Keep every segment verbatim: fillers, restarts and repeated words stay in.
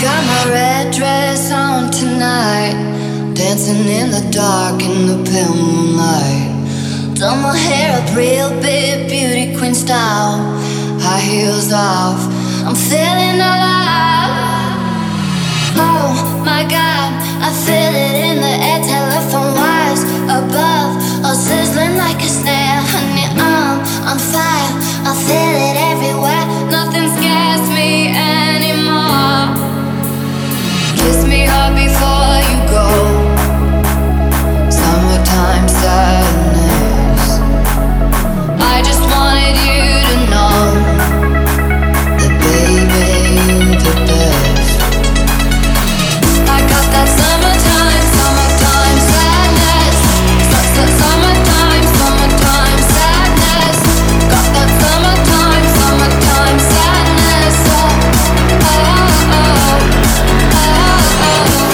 got my red dress on tonight, dancing in the dark in the pale moonlight. Done my hair up real big, beauty queen style, high heels off, I'm feeling alive. Oh my God, I feel it in the air, telephone wires above, all sizzling like a snare. Honey, I'm on fire, I feel it everywhere, nothing scares me anymore. Kiss me hard before you go, summertime sadness. I just wanted you to know that baby, you're the best. I got that summertime, summertime sadness. Summertime, summertime sadness. Got that summertime, summertime sadness. Oh, oh, oh, oh, oh.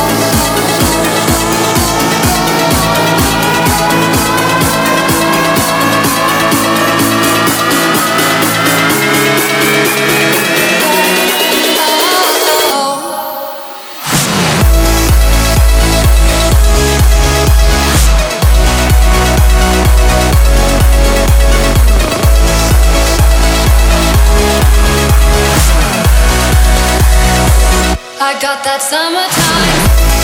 I got that summertime.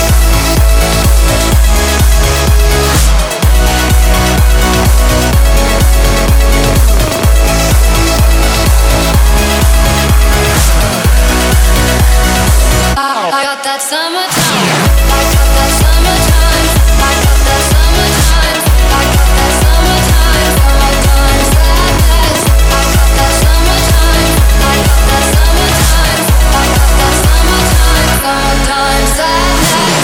I got that summertime. I got that summertime. I got that summertime. I got that summertime. Summertime sadness. I got that summertime. I got that summertime. I got that summertime. Summertime sadness.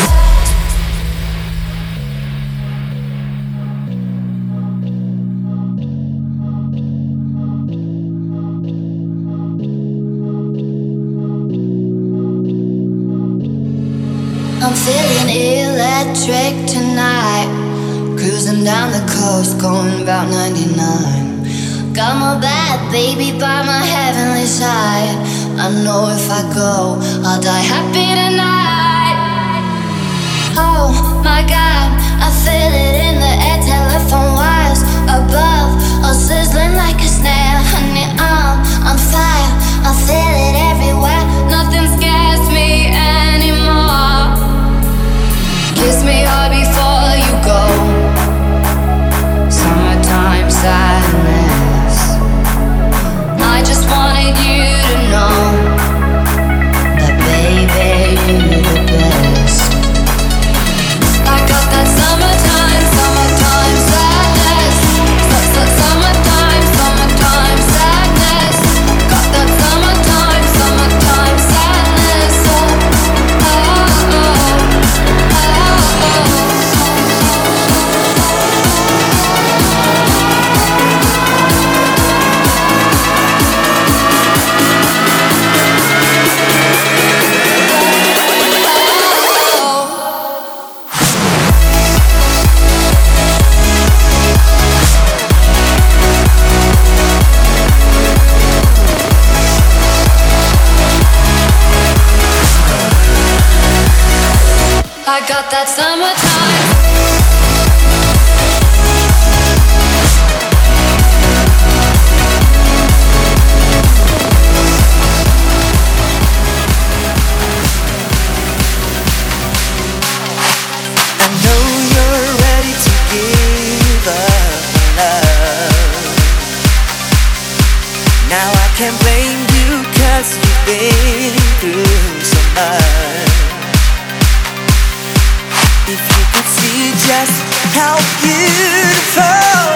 I'm feeling electric tonight, cruising down the coast, going about ninety-nine. Got my bad baby by my heavenly side. I know if I go, I'll die happy tonight. Oh my God, I feel it in the air, telephone wires above, all sizzling like a snare. Honey, I'm on fire, I feel it everywhere, nothing scares me anymore. Kiss me hard before you go, summertime sadness. I just wanted you to know that baby, you're the best. I got that summertime, summertime sadness. Summertime, summertime sadness. Got that summertime, summertime sadness. Oh, oh, oh. I got that summertime. I know you're ready to give up love. Now I can't blame you, 'cause you've been through so much. If you could see just how beautiful